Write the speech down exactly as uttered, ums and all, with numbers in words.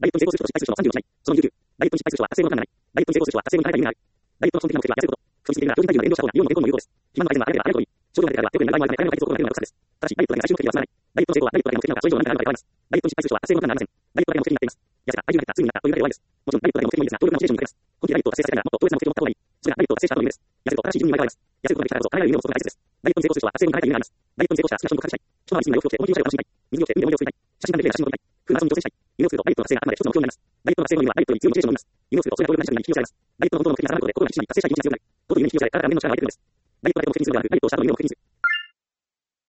ダイエットに成功する人と失敗する人のさんじゅうの違い。そのにじゅうきゅう。ダイエットに失敗する人は達成の感がない。ダイエットに成功する人は達成の感がない理由がある。ダイエットの基本的な目的は痩せること。不必要的な標準体重が遠慮した方がイオンの健康の有効です。肥満の改善はある程度あるといい。症状が出てからはよくなる場合もあるため、体の改善を心がけるのが良さです。ただし、ダイエットだけが最終目的にはつまらない。ダイエットの成功はダイエットだけの目的なのか、それ以上の何かがあるのかで変わります。ダイエットに失敗する人は達成の感がありません。ダイエットの成功は達成の感がありません。ダイエットだけの目的になっています。もちろんダイエットだけの目的もいいですが、努力の有意義さがある程度にモチベーションになります。本気でダイエットを達成させたいならもっと強烈な目的を持った方がいい。それがダイエットを達成した後の夢です。痩せると新しい順位に生まれ変わります。痩せることができたからこそ、あらゆる夢を持つことが大切です。ダイエットに成功する人は達成に変えた夢があります。ダイエットに成功したら好きな人と隠したい。一回り進んだ洋服を着て思い切りおしゃれを楽しみたい。水着を着て海で思い出を作りたい。写真館で綺麗な写真を撮りたい。フルマラソンに挑戦したい。夢を作るとダイエットの達成があくまで一つの目標になります。ダイエットの達成の意味はダイエットより強いモチベーションを生みます。夢を作るとそれが強力な自信に引き寄せられます。ダイエットの本当の目的に定まることで心が一致し達成したい気持ちが強くなる。という夢に引き寄せられ体が年の力が湧いてくるんです。ダイエットだけの目的にするのではなく、ダイエットをした後の夢を目的にする。